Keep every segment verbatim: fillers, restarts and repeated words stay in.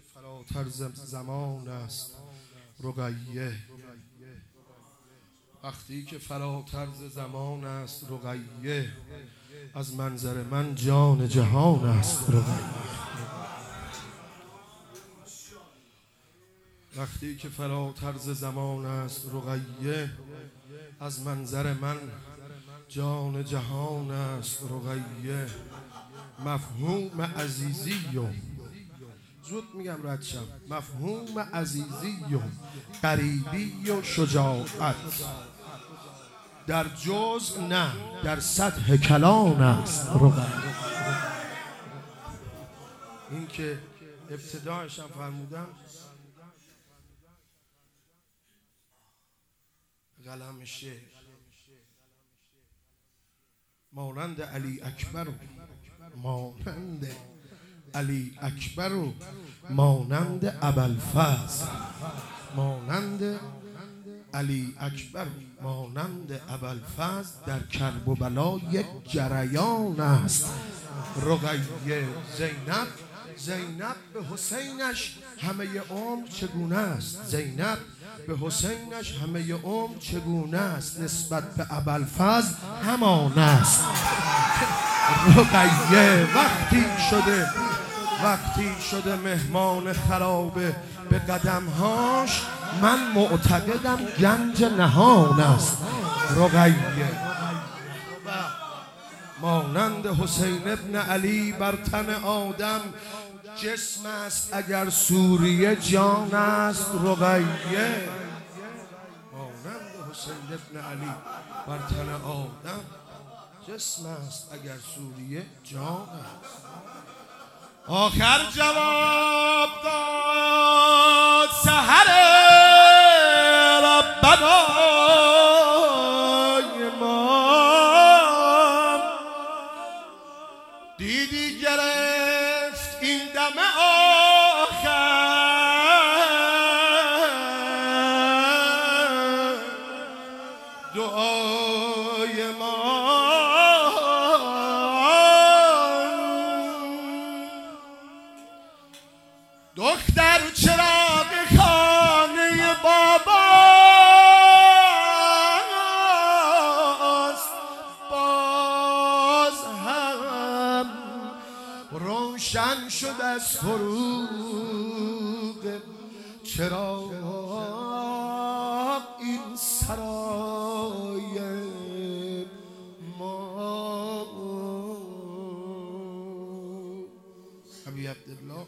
فراتر زمان است رقیه، وقتی که فراتر زمان است رقیه، از منظر من جان جهان است رقیه. وقتی که فراتر زمان است رقیه، از منظر من جان جهان است رقیه. مفهوم عزیزی و زود میگم ردشم، مفهوم عزیزی و قریبی و شجاعت در جزء نه در سطح کلان است رقیه. این که ابتدایش هم فرمودم قلم شعر مانند علی اکبر و مانند علی اکبر و مانند ابوالفضل، مانند علی اکبر مانند ابوالفضل در کرب و بلا یک جریان است رقیه. زینب زینب به حسینش همه عمر چگونه است، زینب به حسینش همه عمر چگونه است، نسبت به ابوالفضل همان است رقیه. وقتی شده وقتی شده مهمان خرابه به قدمهاش، من معتقدم گنج نهان است رقیه. مانند حسین ابن علی بر تن آدم جسم است اگر سوریه جان است رقیه. مانند حسین ابن علی بر تن آدم جسم است اگر سوریه جان است. آخر جواب داد سحر ربنای ما، دیدی گرفت این دم آخر دعای ما. دختر چراغ خانه باباست، باز هم روشن شد از فروغ چراغ این سرای ما. ابی عبدالله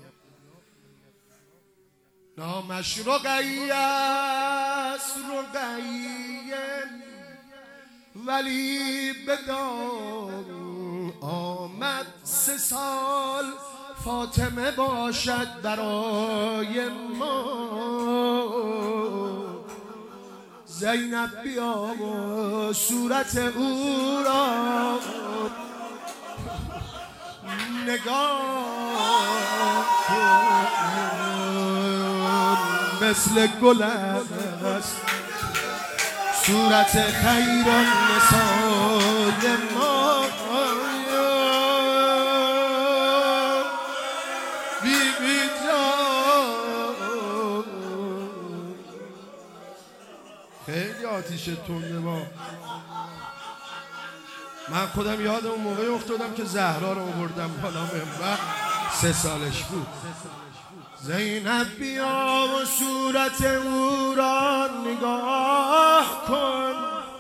نامش رقیه است رقیه، ولی به دام آمد سه سال فاطمه باشد برای ما. زینب بیا و صورت او را نگاه مثل گل است صورت خیر النسای ما. بی بی جان خیلی آتیش تنده ما. من خودم یاد اون موقع افتادم که زهرا رو آوردم بالا منبر، سه سالش بود. زینب بیا و صورت او را نگاه کن،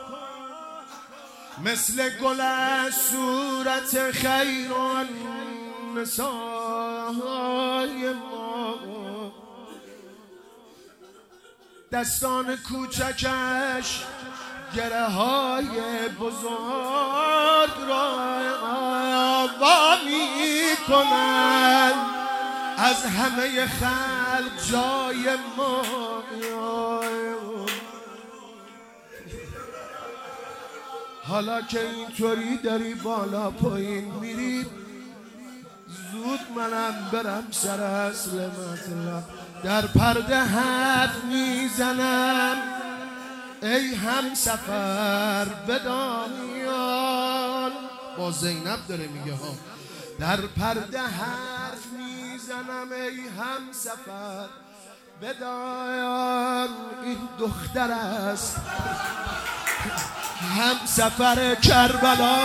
مثل گل صورت خیر النسای ما. دستان کوچکش گره های بزرگ را وا می کنند، از همه خلق جای ما. حالا که اینطوری داری بالا پایین میری، زود منم برم سر اصل مطلب. در پرده حرف میزنم ای هم سفر بدانیان. با زینب داره میگه ها، در پرده حرف میزنم میزنم ای هم سفر بدان این دختر است هم سفر کربلا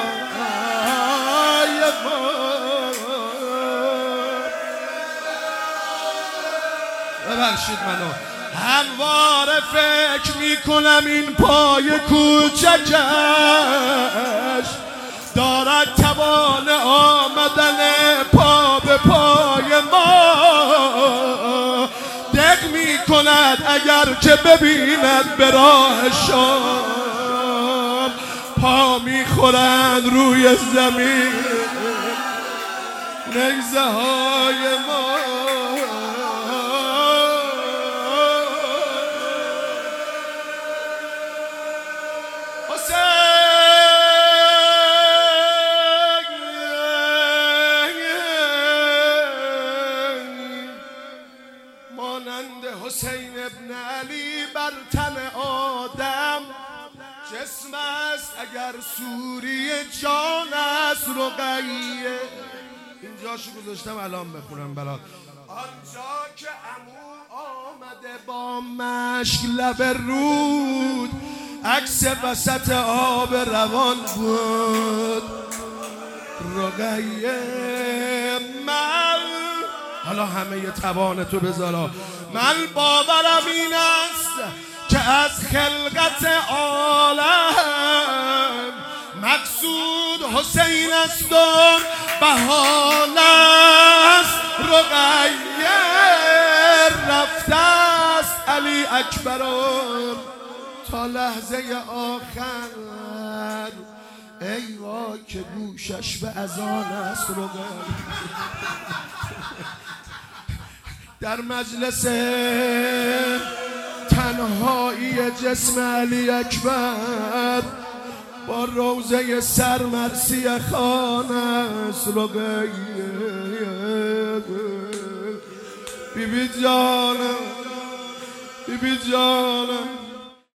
ببخشید منو همواره فکر میکنم این پای کوچکش دارد توان آمدن پا به پای ما دق میکند اگر که ببیند به راه شام پا میخورند روی زمین نیزه های ما مانند حسین ابن علی بر تن آدم جسم است اگر سوری جان است رقیه اینجاشو گذاشتم الان بخونم برات آنجا که عمو آمده با مشک لب رود عکس وسط آب روان بود رقیه من حالا همه ی توان تو بذارا من باورم این است که از خلقت عالم مقصود حسین است و بهانه است رقیه رفته است علی اکبرم تا لحظه آخر ای وای که گوشش به اذان است رقیه در مجلس تنهایی جسم علی اکبر با روزه سرمرسی خانه رقیه بی بی جانم بی بی جانم